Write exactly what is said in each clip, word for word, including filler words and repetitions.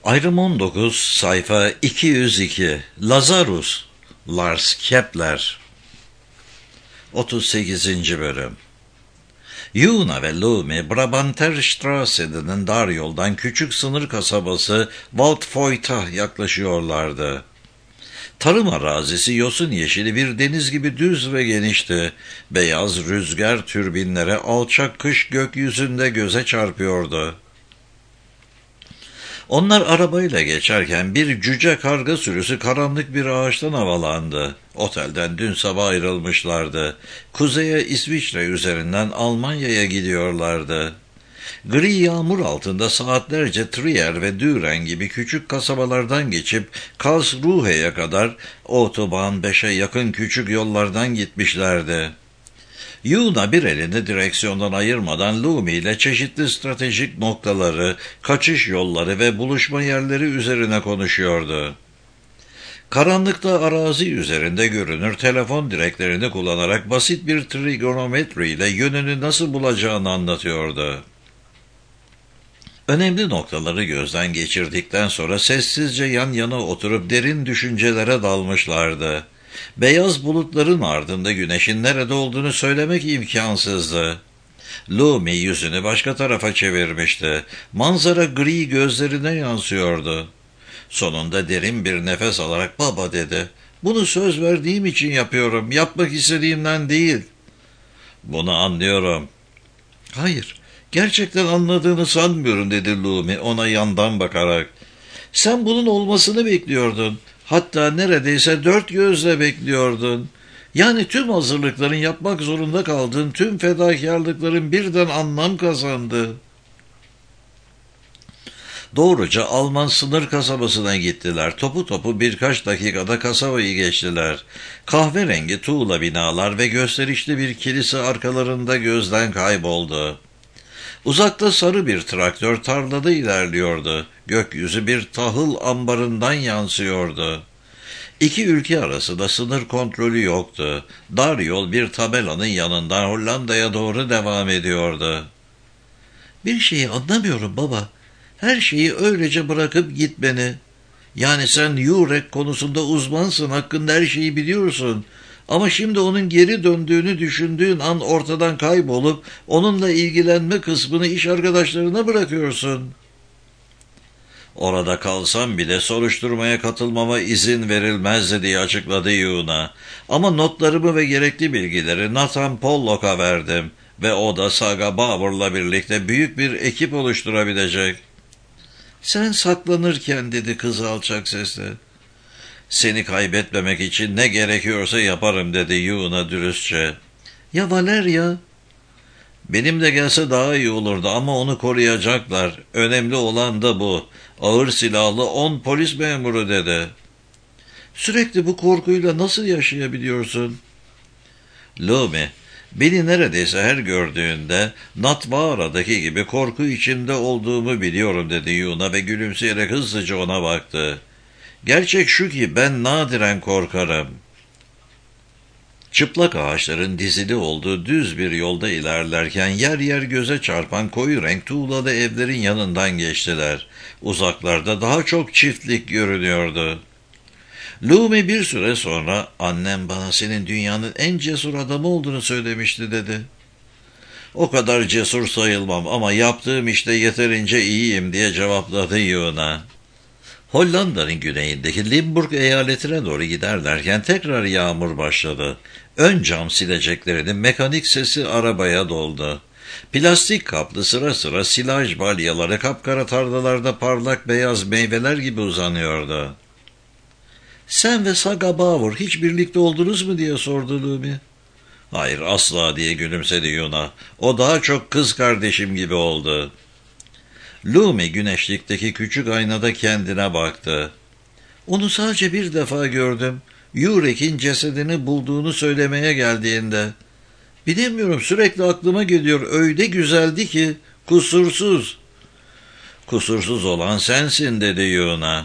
Ayrım on dokuz, sayfa iki yüz iki. Lazarus, Lars Kepler. otuz sekizinci bölüm. Yuna ve Lumi, Brabanterstrasse'nin dar yoldan küçük sınır kasabası Waldfoyt'a yaklaşıyorlardı. Tarım arazisi yosun yeşili bir deniz gibi düz ve genişti. Beyaz rüzgar türbinlere alçak kış gökyüzünde göze çarpıyordu. Onlar arabayla geçerken bir cüce karga sürüsü karanlık bir ağaçtan havalandı. Otelden dün sabah ayrılmışlardı. Kuzeye İsviçre üzerinden Almanya'ya gidiyorlardı. Gri yağmur altında saatlerce Trier ve Düren gibi küçük kasabalardan geçip Karlsruhe'ye kadar Otobahn beşe yakın küçük yollardan gitmişlerdi. Yuna bir elini direksiyondan ayırmadan Lumi ile çeşitli stratejik noktaları, kaçış yolları ve buluşma yerleri üzerine konuşuyordu. Karanlıkta arazi üzerinde görünür telefon direklerini kullanarak basit bir trigonometri ile yönünü nasıl bulacağını anlatıyordu. Önemli noktaları gözden geçirdikten sonra sessizce yan yana oturup derin düşüncelere dalmışlardı. Beyaz bulutların ardında güneşin nerede olduğunu söylemek imkansızdı. Lumi yüzünü başka tarafa çevirmişti. Manzara gri gözlerine yansıyordu. Sonunda derin bir nefes alarak "Baba," dedi. "Bunu söz verdiğim için yapıyorum. Yapmak istediğimden değil." "Bunu anlıyorum." "Hayır, gerçekten anladığını sanmıyorum," dedi Lumi ona yandan bakarak. "Sen bunun olmasını bekliyordun. Hatta neredeyse dört gözle bekliyordun. Yani tüm hazırlıkların yapmak zorunda kaldığın tüm fedakarlıkların birden anlam kazandı." Doğruca Alman sınır kasabasına gittiler. Topu topu birkaç dakikada kasabayı geçtiler. Kahverengi tuğla binalar ve gösterişli bir kilise arkalarında gözden kayboldu. Uzakta sarı bir traktör tarlada ilerliyordu. Gökyüzü bir tahıl ambarından yansıyordu. İki ülke arasında sınır kontrolü yoktu. Dar yol bir tabelanın yanından Hollanda'ya doğru devam ediyordu. "Bir şeyi anlamıyorum baba. Her şeyi öylece bırakıp gitmeni. Yani sen Yurek konusunda uzmansın, hakkında her şeyi biliyorsun. Ama şimdi onun geri döndüğünü düşündüğün an ortadan kaybolup onunla ilgilenme kısmını iş arkadaşlarına bırakıyorsun." "Orada kalsam bile soruşturmaya katılmama izin verilmezdi," diye açıkladı Yuna. "Ama notlarımı ve gerekli bilgileri Nathan Pollock'a verdim ve o da Saga Bauer'la birlikte büyük bir ekip oluşturabilecek." "Sen saklanırken," dedi kız alçak sesle. "Seni kaybetmemek için ne gerekiyorsa yaparım," dedi Yuna dürüstçe. "Ya Valeria?" "Benimle gelse daha iyi olurdu ama onu koruyacaklar. Önemli olan da bu. Ağır silahlı on polis memuru," dedi. "Sürekli bu korkuyla nasıl yaşayabiliyorsun?" "Lumi, beni neredeyse her gördüğünde Natvara'daki gibi korku içinde olduğumu biliyorum," dedi Yuna ve gülümseyerek hızlıca ona baktı. "Gerçek şu ki ben nadiren korkarım." Çıplak ağaçların dizili olduğu düz bir yolda ilerlerken yer yer göze çarpan koyu renk tuğlalı evlerin yanından geçtiler. Uzaklarda daha çok çiftlik görünüyordu. Lumi bir süre sonra "Annem bana senin dünyanın en cesur adamı olduğunu söylemişti," dedi. "O kadar cesur sayılmam ama yaptığım işte yeterince iyiyim," diye cevapladı Yuna. Hollanda'nın güneyindeki Limburg eyaletine doğru giderlerken tekrar yağmur başladı. Ön cam sileceklerinin mekanik sesi arabaya doldu. Plastik kaplı sıra sıra silaj balyaları kapkara tarlalarda parlak beyaz meyveler gibi uzanıyordu. "Sen ve Saga Bauer hiç birlikte oldunuz mu?" diye sordu Lumi. "Hayır, asla," diye gülümsedi Yuna. "O daha çok kız kardeşim gibi oldu." Lumi güneşlikteki küçük aynada kendine baktı. "Onu sadece bir defa gördüm. Yurek'in cesedini bulduğunu söylemeye geldiğinde. Bilemiyorum, sürekli aklıma geliyor. Öyle güzeldi ki, kusursuz." "Kusursuz olan sensin," dedi Yuna.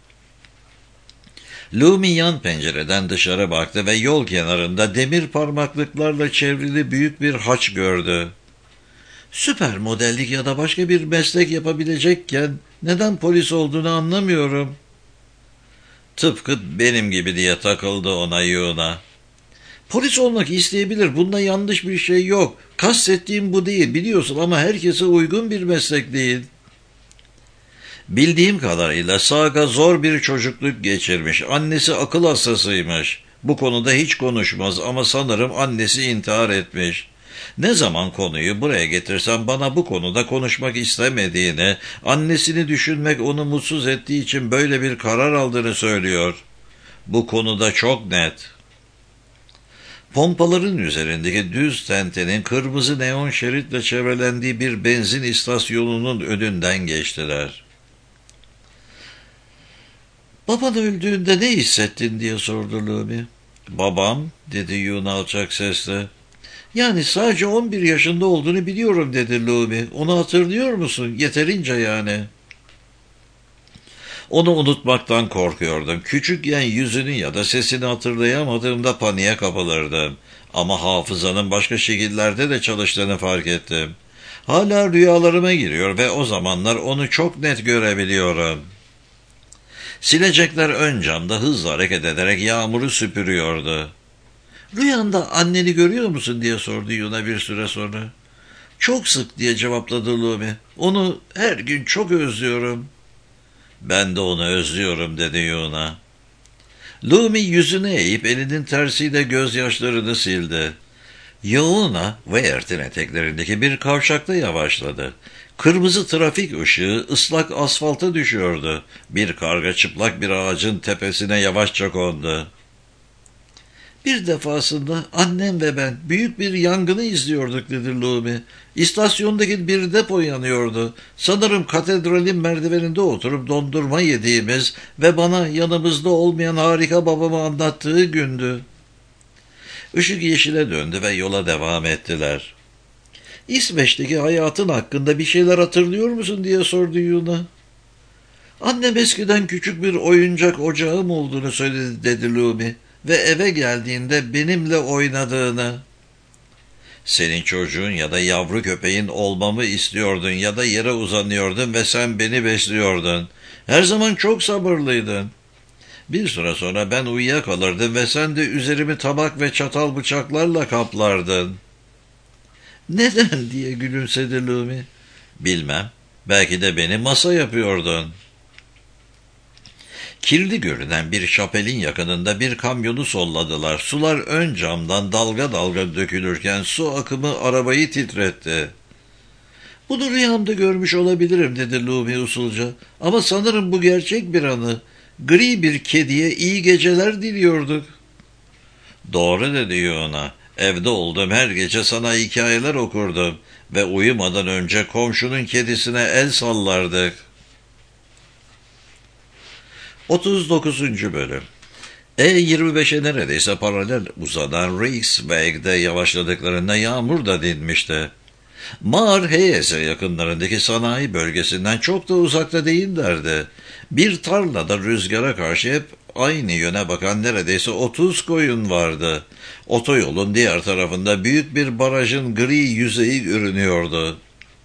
Lumi yan pencereden dışarı baktı ve yol kenarında demir parmaklıklarla çevrili büyük bir haç gördü. Süper modellik ya da başka bir meslek yapabilecekken neden polis olduğunu anlamıyorum. Tıpkı benim gibi diye takıldı ona Yuna. Polis olmak isteyebilir. Bunda yanlış bir şey yok. Kastettiğim bu değil biliyorsun ama herkese uygun bir meslek değil. Bildiğim kadarıyla Saga zor bir çocukluk geçirmiş. Annesi akıl hastasıymış. Bu konuda hiç konuşmaz ama sanırım annesi intihar etmiş. Ne zaman konuyu buraya getirsem bana bu konuda konuşmak istemediğini, annesini düşünmek onu mutsuz ettiği için böyle bir karar aldığını söylüyor. Bu konuda çok net. Pompaların üzerindeki düz tentenin kırmızı neon şeritle çevrelendiği bir benzin istasyonunun önünden geçtiler. "Baban öldüğünde ne hissettin?" diye sordu Lumi. "Babam," dedi Yuna alçak sesle. "Yani sadece on bir yaşında olduğunu biliyorum," dedi Lumi. "Onu hatırlıyor musun? Yeterince yani." "Onu unutmaktan korkuyordum. Küçükken yüzünü ya da sesini hatırlayamadığımda paniğe kapılırdım. Ama hafızanın başka şekillerde de çalıştığını fark ettim. Hala rüyalarıma giriyor ve o zamanlar onu çok net görebiliyorum." Silecekler ön camda hızla hareket ederek yağmuru süpürüyordu. "Rüyanda anneni görüyor musun?" diye sordu Yuna bir süre sonra. "Çok sık," diye cevapladı Lumi. "Onu her gün çok özlüyorum." "Ben de onu özlüyorum," dedi Yuna. Lumi yüzünü eğip elinin tersiyle gözyaşlarını sildi. Yuna Weirt'in eteklerindeki bir kavşakta yavaşladı. Kırmızı trafik ışığı ıslak asfalta düşüyordu. Bir karga çıplak bir ağacın tepesine yavaşça kondu. "Bir defasında annem ve ben büyük bir yangını izliyorduk," dedi Lumi. "İstasyondaki bir depo yanıyordu. Sanırım katedralin merdiveninde oturup dondurma yediğimiz ve bana yanımızda olmayan harika babamı anlattığı gündü." Işık yeşile döndü ve yola devam ettiler. "İsveç'teki hayatın hakkında bir şeyler hatırlıyor musun?" diye sordu Yuna. "Annem eskiden küçük bir oyuncak ocağım olduğunu söyledi," dedi Lumi. "Ve eve geldiğinde benimle oynadığını." "Senin çocuğun ya da yavru köpeğin olmamı istiyordun ya da yere uzanıyordun ve sen beni besliyordun. Her zaman çok sabırlıydın. Bir süre sonra ben uyuyakalırdım ve sen de üzerimi tabak ve çatal bıçaklarla kaplardın." "Neden?" diye gülümsedi Lumi. "Bilmem. Belki de beni masa yapıyordun." Kirli görünen bir şapelin yakınında bir kamyonu solladılar. Sular ön camdan dalga dalga dökülürken su akımı arabayı titretti. "Bunu rüyamda görmüş olabilirim," dedi Lumi usulca. "Ama sanırım bu gerçek bir anı. Gri bir kediye iyi geceler diliyorduk." "Doğru," dedi Yuna. "Evde olduğum her gece sana hikayeler okurdum ve uyumadan önce komşunun kedisine el sallardık." otuz dokuzuncu Bölüm E yirmi beşe neredeyse paralel uzanan Rijksweg'de yavaşladıklarında yağmur da dinmişti. Maarheyese yakınlarındaki sanayi bölgesinden çok da uzakta değillerdi. Bir tarlada rüzgara karşı hep aynı yöne bakan neredeyse otuz koyun vardı. Otoyolun diğer tarafında büyük bir barajın gri yüzeyi görünüyordu.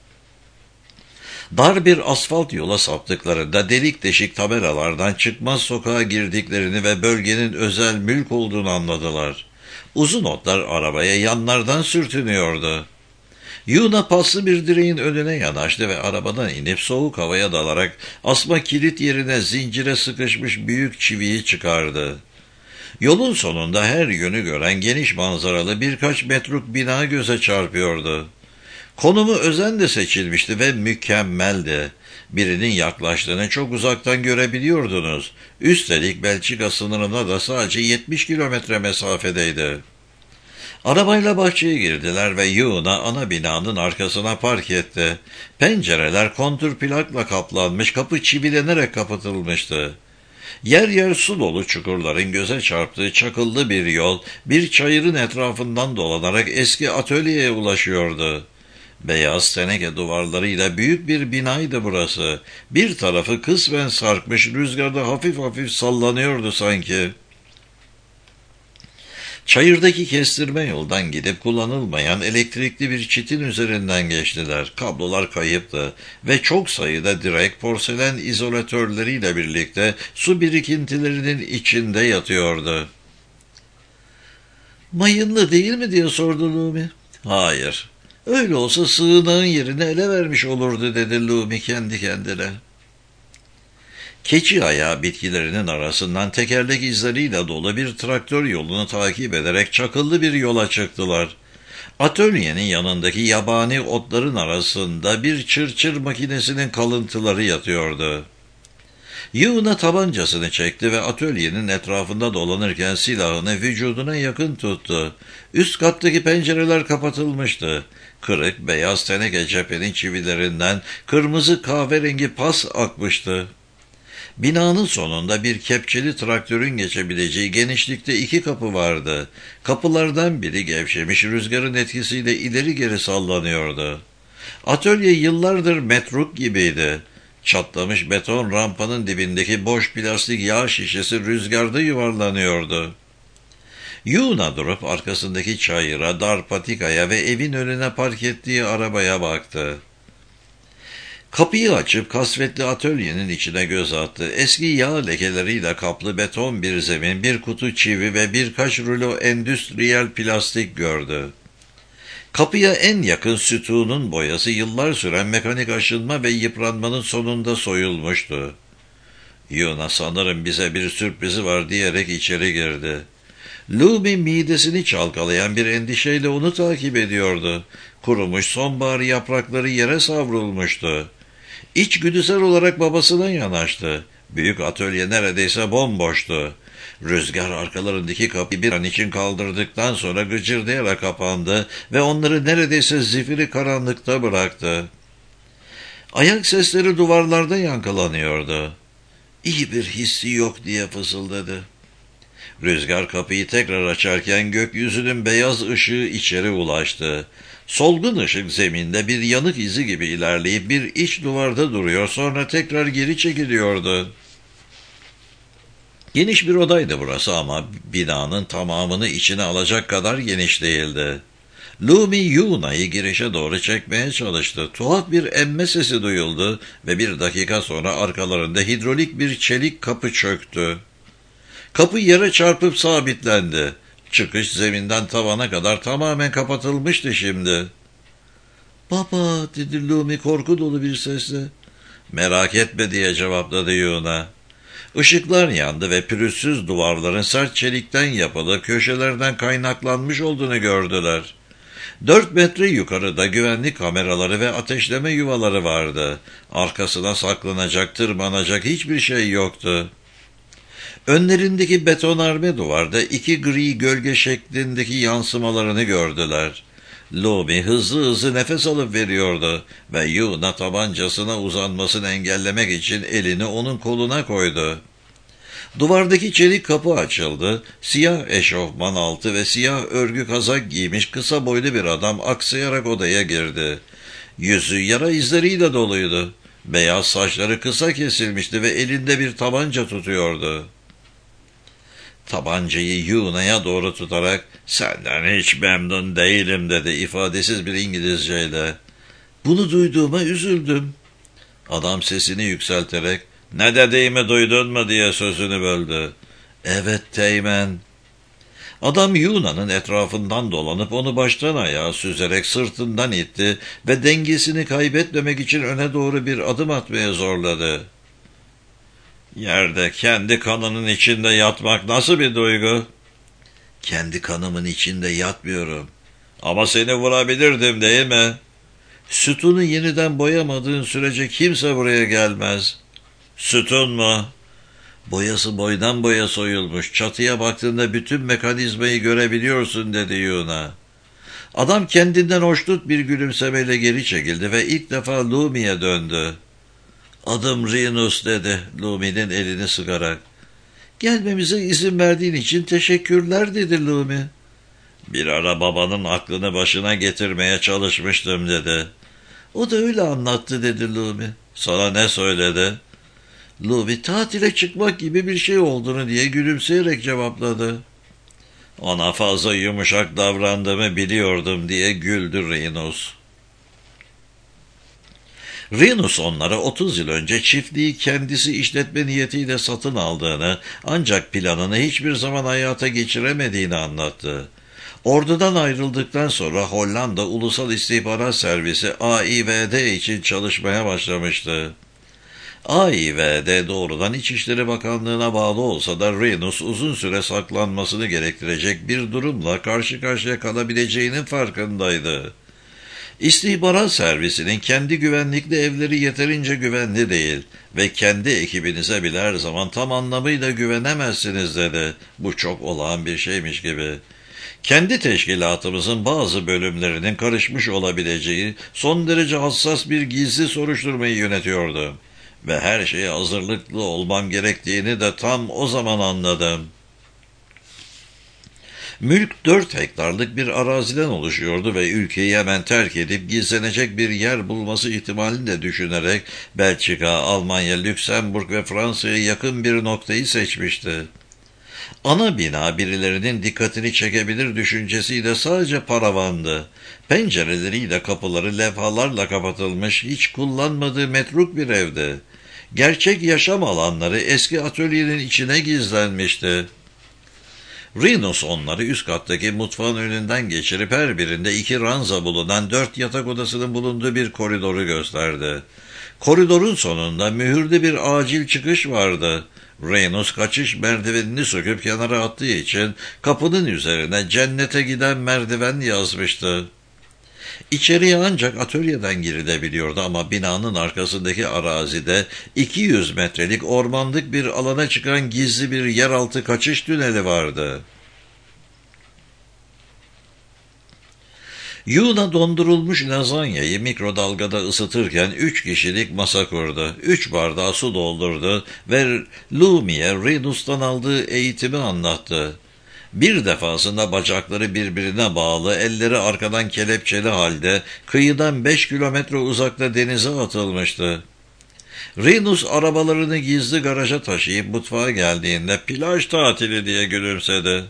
Dar bir asfalt yola saptıklarında delik deşik tabelalardan çıkmaz sokağa girdiklerini ve bölgenin özel mülk olduğunu anladılar. Uzun otlar arabaya yanlardan sürtünüyordu. Yuna paslı bir direğin önüne yanaştı ve arabadan inip soğuk havaya dalarak asma kilit yerine zincire sıkışmış büyük çiviyi çıkardı. Yolun sonunda her yönü gören geniş manzaralı birkaç metruk bina göze çarpıyordu. Konumu özenle seçilmişti ve mükemmeldi. Birinin yaklaştığını çok uzaktan görebiliyordunuz. Üstelik Belçika sınırına da sadece yetmiş kilometre mesafedeydi. Arabayla bahçeye girdiler ve Yuna ana binanın arkasına park etti. Pencereler kontrplakla kaplanmış, kapı çivilenerek kapatılmıştı. Yer yer su dolu çukurların göze çarptığı çakıllı bir yol, bir çayırın etrafından dolanarak eski atölyeye ulaşıyordu. Beyaz teneke duvarlarıyla büyük bir binaydı burası. Bir tarafı kısmen sarkmış, rüzgarda hafif hafif sallanıyordu sanki. Çayırdaki kestirme yoldan gidip kullanılmayan elektrikli bir çitin üzerinden geçtiler. Kablolar kayıptı ve çok sayıda direk porselen izolatörleriyle birlikte su birikintilerinin içinde yatıyordu. "Mayınlı değil mi?" diye sordu Lumi. "Hayır. Öyle olsa sığınağın yerini ele vermiş olurdu," dedi Lumi kendi kendine. Keçi ayağı bitkilerinin arasından tekerlek izleriyle dolu bir traktör yolunu takip ederek çakıllı bir yola çıktılar. Atölyenin yanındaki yabani otların arasında bir çırçır makinesinin kalıntıları yatıyordu. Yığına tabancasını çekti ve atölyenin etrafında dolanırken silahını vücuduna yakın tuttu. Üst kattaki pencereler kapatılmıştı. Kırık beyaz teneke cephenin çivilerinden kırmızı kahverengi pas akmıştı. Binanın sonunda bir kepçeli traktörün geçebileceği genişlikte iki kapı vardı. Kapılardan biri gevşemiş, rüzgarın etkisiyle ileri geri sallanıyordu. Atölye yıllardır metruk gibiydi. Çatlamış beton rampanın dibindeki boş plastik yağ şişesi rüzgarda yuvarlanıyordu. Yuna durup arkasındaki çayıra, dar patikaya ve evin önüne park ettiği arabaya baktı. Kapıyı açıp kasvetli atölyenin içine göz attı. Eski yağ lekeleriyle kaplı beton bir zemin, bir kutu çivi ve birkaç rulo endüstriyel plastik gördü. Kapıya en yakın sütunun boyası yıllar süren mekanik aşınma ve yıpranmanın sonunda soyulmuştu. "Yuna, sanırım bize bir sürprizi var," diyerek içeri girdi. Lumi midesini çalkalayan bir endişeyle onu takip ediyordu. Kurumuş sonbahar yaprakları yere savrulmuştu. İçgüdüsel olarak babasına yanaştı. Büyük atölye neredeyse bomboştu. Rüzgar arkalarındaki kapıyı bir an için kaldırdıktan sonra gıcırdayarak kapandı ve onları neredeyse zifiri karanlıkta bıraktı. Ayak sesleri duvarlarda yankılanıyordu. "İyi bir hissi yok," diye fısıldadı. Rüzgar kapıyı tekrar açarken gökyüzünün beyaz ışığı içeri ulaştı. Solgun ışık zeminde bir yanık izi gibi ilerleyip bir iç duvarda duruyor, sonra tekrar geri çekiliyordu. Geniş bir odaydı burası ama binanın tamamını içine alacak kadar geniş değildi. Lumi Yuna'yı girişe doğru çekmeye çalıştı. Tuhaf bir emme sesi duyuldu ve bir dakika sonra arkalarında hidrolik bir çelik kapı çöktü. Kapı yere çarpıp sabitlendi. Çıkış zeminden tavana kadar tamamen kapatılmıştı şimdi. "Baba," dedi Lumi korku dolu bir sesle. "Merak etme," diye cevapladı Yuna. Işıklar yandı ve pürüzsüz duvarların sert çelikten yapılı, köşelerden kaynaklanmış olduğunu gördüler. Dört metre yukarıda güvenlik kameraları ve ateşleme yuvaları vardı. Arkasına saklanacak, tırmanacak hiçbir şey yoktu. Önlerindeki betonarme duvarda iki gri gölge şeklindeki yansımalarını gördüler. Lumi hızlı hızlı nefes alıp veriyordu ve Yuna tabancasına uzanmasını engellemek için elini onun koluna koydu. Duvardaki çelik kapı açıldı. Siyah eşofman altı ve siyah örgü kazak giymiş kısa boylu bir adam aksayarak odaya girdi. Yüzü yara izleriyle doluydu. Beyaz saçları kısa kesilmişti ve elinde bir tabanca tutuyordu. Tabancayı Yuna'ya doğru tutarak "Senden hiç memnun değilim," dedi ifadesiz bir İngilizceyle. "Bunu duyduğuma üzüldüm." Adam sesini yükselterek "Ne dediğimi duydun mu?" diye sözünü böldü. "Evet Teğmen." Adam Yuna'nın etrafından dolanıp onu baştan ayağa süzerek sırtından itti ve dengesini kaybetmemek için öne doğru bir adım atmaya zorladı. "Yerde kendi kanının içinde yatmak nasıl bir duygu?" "Kendi kanımın içinde yatmıyorum." "Ama seni vurabilirdim değil mi?" "Sütunu yeniden boyamadığın sürece kimse buraya gelmez." "Sütun mu?" "Boyası boydan boya soyulmuş. Çatıya baktığında bütün mekanizmayı görebiliyorsun," dedi Yuna. Adam kendinden hoşnut bir gülümsemeyle geri çekildi ve ilk defa Lumi'ye döndü. "Adım Rinus," dedi Lumi'nin elini sıkarak. "Gelmemize izin verdiğin için teşekkürler," dedi Lumi. "Bir ara babanın aklını başına getirmeye çalışmıştım," dedi. "O da öyle anlattı," dedi Lumi. "Sana ne söyledi?" Lumi tatile çıkmak gibi bir şey olduğunu diye gülümseyerek cevapladı. Ona fazla yumuşak davrandığımı biliyordum diye güldü Rinus. Rinus onlara otuz yıl önce çiftliği kendisi işletme niyetiyle satın aldığını, ancak planını hiçbir zaman hayata geçiremediğini anlattı. Ordudan ayrıldıktan sonra Hollanda Ulusal İstihbarat Servisi A I V D için çalışmaya başlamıştı. A I V D doğrudan İçişleri Bakanlığı'na bağlı olsa da Rinus uzun süre saklanmasını gerektirecek bir durumla karşı karşıya kalabileceğinin farkındaydı. İstihbarat servisinin kendi güvenlikli evleri yeterince güvenli değil ve kendi ekibinize bile her zaman tam anlamıyla güvenemezsiniz dedi. Bu çok olağan bir şeymiş gibi. Kendi teşkilatımızın bazı bölümlerinin karışmış olabileceği son derece hassas bir gizli soruşturmayı yönetiyordu. Ve her şeye hazırlıklı olmam gerektiğini de tam o zaman anladım. Mülk dört hektarlık bir araziden oluşuyordu ve ülkeyi hemen terk edip gizlenecek bir yer bulması ihtimalini de düşünerek Belçika, Almanya, Lüksemburg ve Fransa'ya yakın bir noktayı seçmişti. Ana bina birilerinin dikkatini çekebilir düşüncesiyle sadece paravandı. Pencereleriyle kapıları levhalarla kapatılmış, hiç kullanmadığı metruk bir evdi. Gerçek yaşam alanları eski atölyenin içine gizlenmişti. Rinus onları üst kattaki mutfağın önünden geçirip her birinde iki ranza bulunan dört yatak odasının bulunduğu bir koridoru gösterdi. Koridorun sonunda mühürlü bir acil çıkış vardı. Rinus kaçış merdivenini söküp kenara attığı için kapının üzerine cennete giden merdiven yazmıştı. İçeriye ancak atölyeden girilebiliyordu ama binanın arkasındaki arazide iki yüz metrelik ormanlık bir alana çıkan gizli bir yeraltı kaçış tüneli vardı. Yuna dondurulmuş lazanyayı mikrodalgada ısıtırken üç kişilik masa kurdu. Üç bardağı su doldurdu ve Lumi'ye Rinus'tan aldığı eğitimi anlattı. Bir defasında bacakları birbirine bağlı, elleri arkadan kelepçeli halde kıyıdan beş kilometre uzakta denize atılmıştı. Rinus arabalarını gizli garaja taşıyıp mutfağa geldiğinde plaj tatili diye gülümsedi.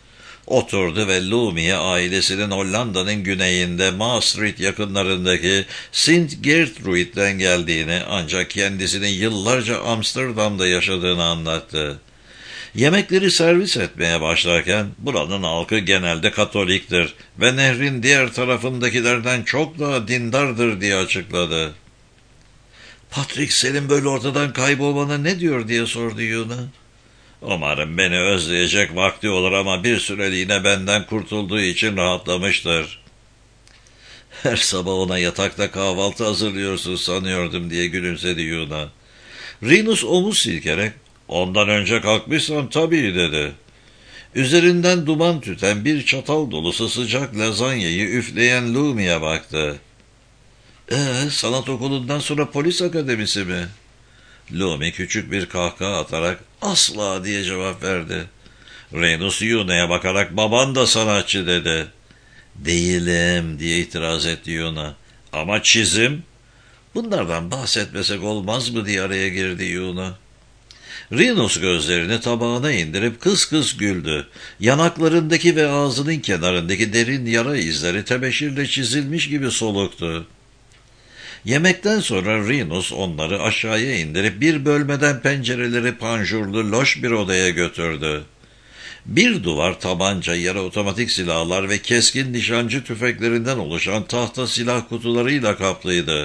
Oturdu ve Lumi'ye ailesinin Hollanda'nın güneyinde Maastricht yakınlarındaki Sint Gertrude'den geldiğini, ancak kendisinin yıllarca Amsterdam'da yaşadığını anlattı. Yemekleri servis etmeye başlarken buranın halkı genelde Katoliktir ve nehrin diğer tarafındakilerden çok daha dindardır diye açıkladı. Patrick, senin böyle ortadan kaybolmana ne diyor diye sordu Yuna. Umarım beni özleyecek vakti olur ama bir süreliğine benden kurtulduğu için rahatlamıştır. Her sabah ona yatakta kahvaltı hazırlıyorsun sanıyordum diye gülümsedi Yuna. Rinus omuz silkerek, ondan önce kalkmışsam tabii dedi. Üzerinden duman tüten bir çatal dolusu sıcak lazanyayı üfleyen Lumi'ye baktı. Ee, sanat okulundan sonra polis akademisi mi? Lumi küçük bir kahkaha atarak asla diye cevap verdi. Rinus Yuna'ya bakarak baban da sanatçı dedi. Değilim diye itiraz etti Yuna. Ama çizim? Bunlardan bahsetmesek olmaz mı diye araya girdi Yuna. Rinus gözlerini tabağına indirip kıs kıs güldü. Yanaklarındaki ve ağzının kenarındaki derin yara izleri tebeşirle çizilmiş gibi soluktu. Yemekten sonra Rinus onları aşağıya indirip bir bölmeden pencereleri panjurlu loş bir odaya götürdü. Bir duvar tabanca, yarı otomatik silahlar ve keskin nişancı tüfeklerinden oluşan tahta silah kutularıyla kaplıydı.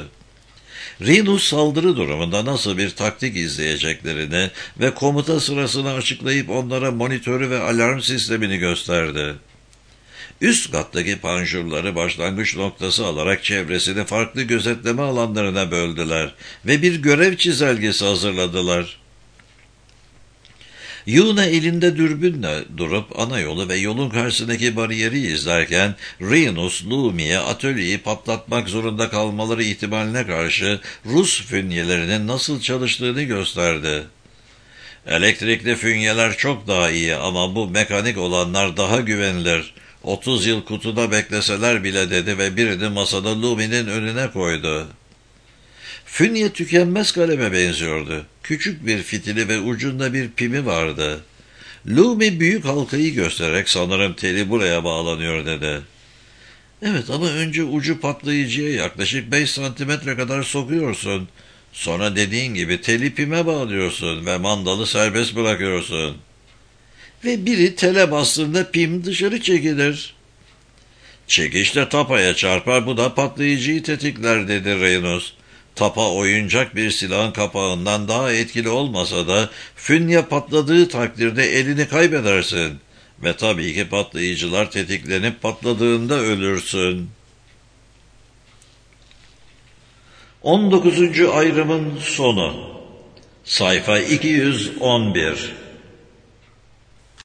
Rinus saldırı durumunda nasıl bir taktik izleyeceklerini ve komuta sırasını açıklayıp onlara monitörü ve alarm sistemini gösterdi. Üst kattaki panjurları başlangıç noktası alarak çevresini farklı gözetleme alanlarına böldüler ve bir görev çizelgesi hazırladılar. Yuna elinde dürbünle durup ana yolu ve yolun karşısındaki bariyeri izlerken Rinus, Lumi'ye atölyeyi patlatmak zorunda kalmaları ihtimaline karşı Rus fünyelerinin nasıl çalıştığını gösterdi. Elektrikli fünyeler çok daha iyi ama bu mekanik olanlar daha güvenilir. Otuz yıl kutuda bekleseler bile dedi ve birini masada Lumi'nin önüne koydu. Fünye tükenmez kaleme benziyordu. Küçük bir fitili ve ucunda bir pimi vardı. Lumi büyük halkayı göstererek sanırım teli buraya bağlanıyor dedi. Evet ama önce ucu patlayıcıya yaklaşık beş santimetre kadar sokuyorsun. Sonra dediğin gibi teli pime bağlıyorsun ve mandalı serbest bırakıyorsun. Ve biri tele bastığında pim dışarı çekilir. Çekişle tapaya çarpar, bu da patlayıcıyı tetikler dedi Reynolds. Tapa oyuncak bir silahın kapağından daha etkili olmasa da fünye patladığı takdirde elini kaybedersin. Ve tabii ki patlayıcılar tetiklenip patladığında ölürsün. on dokuzuncu ayrımın sonu. Sayfa iki yüz on bir.